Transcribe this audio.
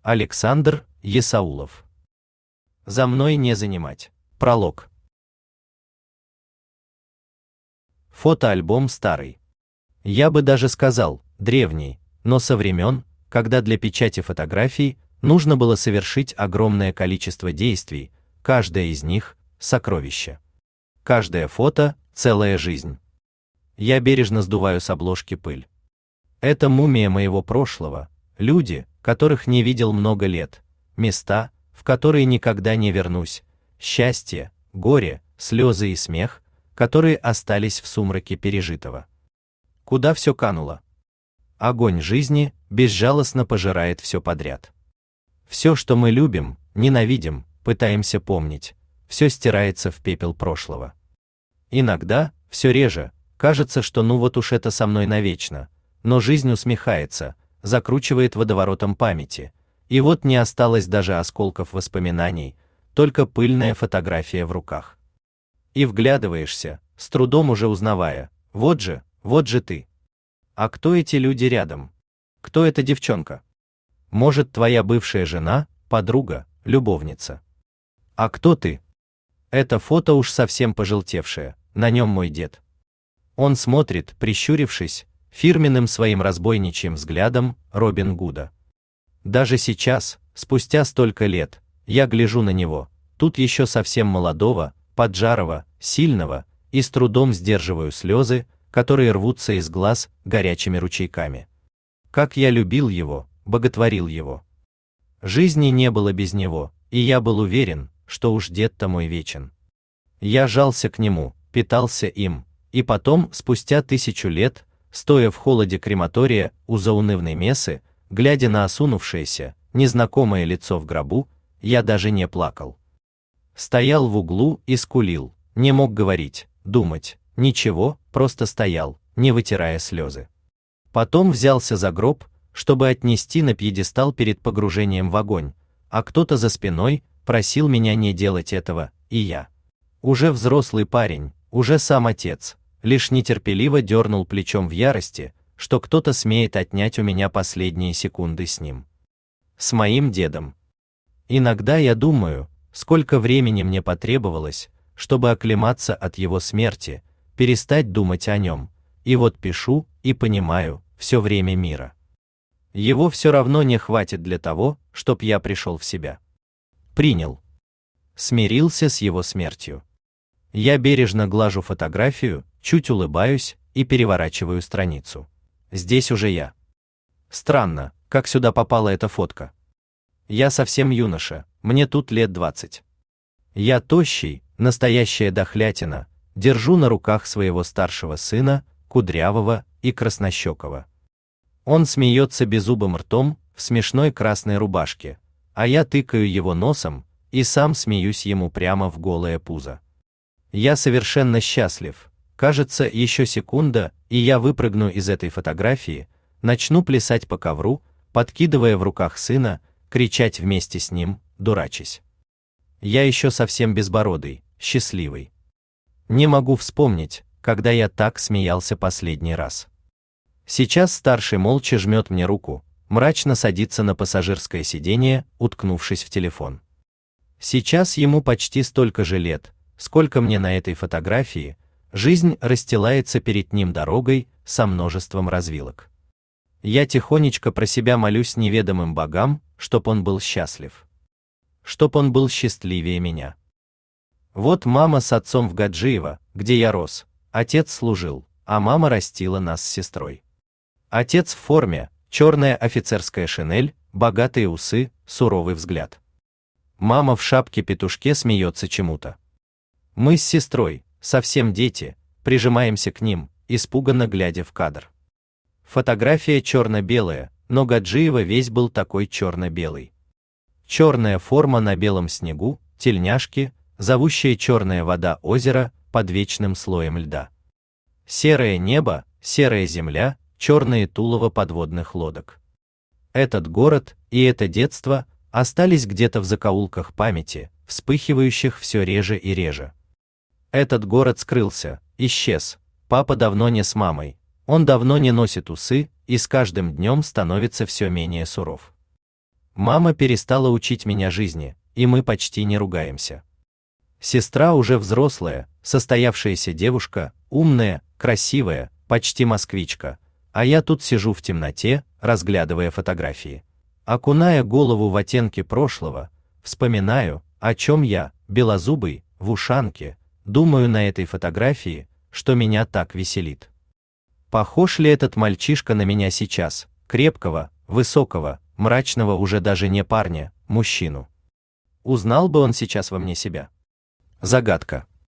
Александр Есаулов. За мной не занимать. Пролог. Фотоальбом старый. Я бы даже сказал, древний, но со времен, когда для печати фотографий нужно было совершить огромное количество действий, каждое из них – сокровище. Каждое фото – целая жизнь. Я бережно сдуваю с обложки пыль. Это мумия моего прошлого, люди, которых не видел много лет, места, в которые никогда не вернусь, счастье, горе, слезы и смех, которые остались в сумраке пережитого. Куда все кануло? Огонь жизни безжалостно пожирает все подряд. Все, что мы любим, ненавидим, пытаемся помнить, все стирается в пепел прошлого. Иногда, все реже, кажется, что ну вот уж это со мной навечно, но жизнь усмехается, закручивает водоворотом памяти, и вот не осталось даже осколков воспоминаний, только пыльная фотография в руках. И вглядываешься, с трудом уже узнавая, вот же ты. А кто эти люди рядом? Кто эта девчонка? Может, твоя бывшая жена, подруга, любовница? А кто ты? Это фото уж совсем пожелтевшее, на нем мой дед. Он смотрит, прищурившись, фирменным своим разбойничьим взглядом Робин Гуда. Даже сейчас, спустя столько лет, я гляжу на него, тут еще совсем молодого, поджарого, сильного, и с трудом сдерживаю слезы, которые рвутся из глаз горячими ручейками. Как я любил его, боготворил его. Жизни не было без него, и я был уверен, что уж дед-то мой вечен. Я жался к нему, питался им, и потом, спустя 1000 лет, стоя в холоде крематория у заунывной мессы, глядя на осунувшееся, незнакомое лицо в гробу, я даже не плакал. Стоял в углу и скулил, не мог говорить, думать, ничего, просто стоял, не вытирая слезы. Потом взялся за гроб, чтобы отнести на пьедестал перед погружением в огонь, а кто-то за спиной просил меня не делать этого, и я. Уже взрослый парень, уже сам отец, лишь нетерпеливо дернул плечом в ярости, что кто-то смеет отнять у меня последние секунды с ним. С моим дедом. Иногда я думаю, сколько времени мне потребовалось, чтобы оклематься от его смерти, перестать думать о нем, и вот пишу и понимаю, все время мира. Его все равно не хватит для того, чтоб я пришел в себя. Принял. Смирился с его смертью. Я бережно глажу фотографию, чуть улыбаюсь и переворачиваю страницу. Здесь уже я. Странно, как сюда попала эта фотка. Я совсем юноша, мне тут лет 20. Я тощий, настоящая дохлятина, держу на руках своего старшего сына, кудрявого и краснощекого. Он смеется беззубым ртом в смешной красной рубашке, а я тыкаю его носом и сам смеюсь ему прямо в голое пузо. Я совершенно счастлив. Кажется, еще секунда, и я выпрыгну из этой фотографии, начну плясать по ковру, подкидывая в руках сына, кричать вместе с ним, дурачась. Я еще совсем безбородый, счастливый. Не могу вспомнить, когда я так смеялся последний раз. Сейчас старший молча жмет мне руку, мрачно садится на пассажирское сиденье, уткнувшись в телефон. Сейчас ему почти столько же лет, сколько мне на этой фотографии. Жизнь расстилается перед ним дорогой со множеством развилок. Я тихонечко про себя молюсь неведомым богам, чтоб он был счастлив. Чтоб он был счастливее меня. Вот мама с отцом в Гаджиево, где я рос, отец служил, а мама растила нас с сестрой. Отец в форме, черная офицерская шинель, богатые усы, суровый взгляд. Мама в шапке-петушке смеется чему-то. Мы с сестрой, совсем дети, прижимаемся к ним, испуганно глядя в кадр. Фотография черно-белая, но Гаджиева весь был такой черно-белый. Черная форма на белом снегу, тельняшки, зовущая черная вода озера под вечным слоем льда. Серое небо, серая земля, черные тулова подводных лодок. Этот город и это детство остались где-то в закоулках памяти, вспыхивающих все реже и реже. Этот город скрылся, исчез, папа давно не с мамой, он давно не носит усы и с каждым днем становится все менее суров. Мама перестала учить меня жизни, и мы почти не ругаемся. Сестра уже взрослая, состоявшаяся девушка, умная, красивая, почти москвичка, а я тут сижу в темноте, разглядывая фотографии. Окуная голову в оттенки прошлого, вспоминаю, о чем я, белозубый, в ушанке, думаю на этой фотографии, что меня так веселит. Похож ли этот мальчишка на меня сейчас, крепкого, высокого, мрачного уже даже не парня, мужчину? Узнал бы он сейчас во мне себя? Загадка.